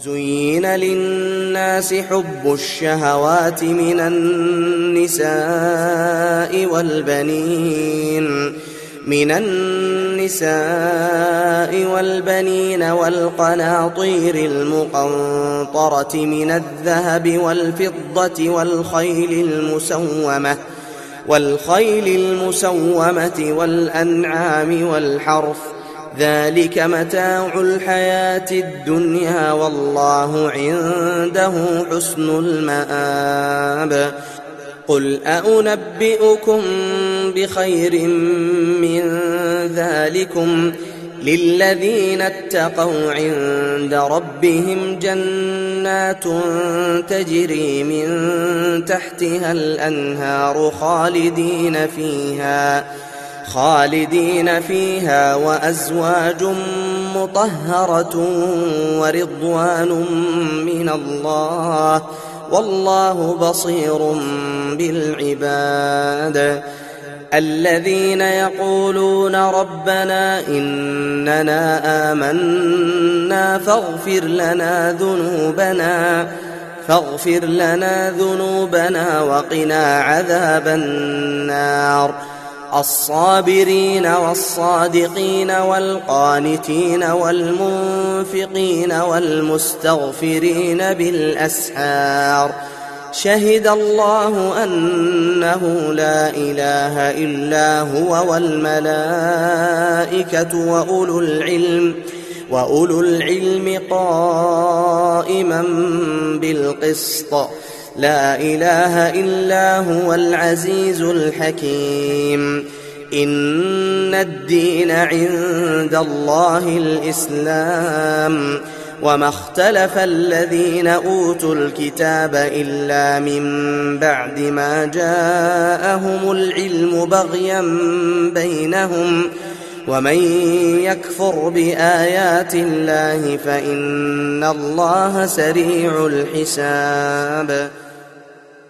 زين للناس حب الشهوات من النساء والبنين والقناطير المقنطرة من الذهب والفضة والخيل المسومة والأنعام والحرث، ذلك متاع الحياة الدنيا والله عنده حسن المآب. قل أنبئكم بخير من ذلكم للذين اتقوا عند ربهم جنات تجري من تحتها الأنهار خالدين فيها وأزواج مطهرة ورضوان من الله والله بصير بالعباد. الذين يقولون ربنا إننا آمنا فاغفر لنا ذنوبنا وقنا عذاب النار. الصابرين والصادقين والقانتين والمنفقين والمستغفرين بالأسحار. شهد الله أنه لا إله إلا هو والملائكة وأولو العلم قائما بالقسط. لا إله إلا هو العزيز الحكيم. إن الدين عند الله الإسلام، وما اختلف الذين أوتوا الكتاب إلا من بعد ما جاءهم العلم بغيا بينهم، ومن يكفر بآيات الله فإن الله سريع الحساب.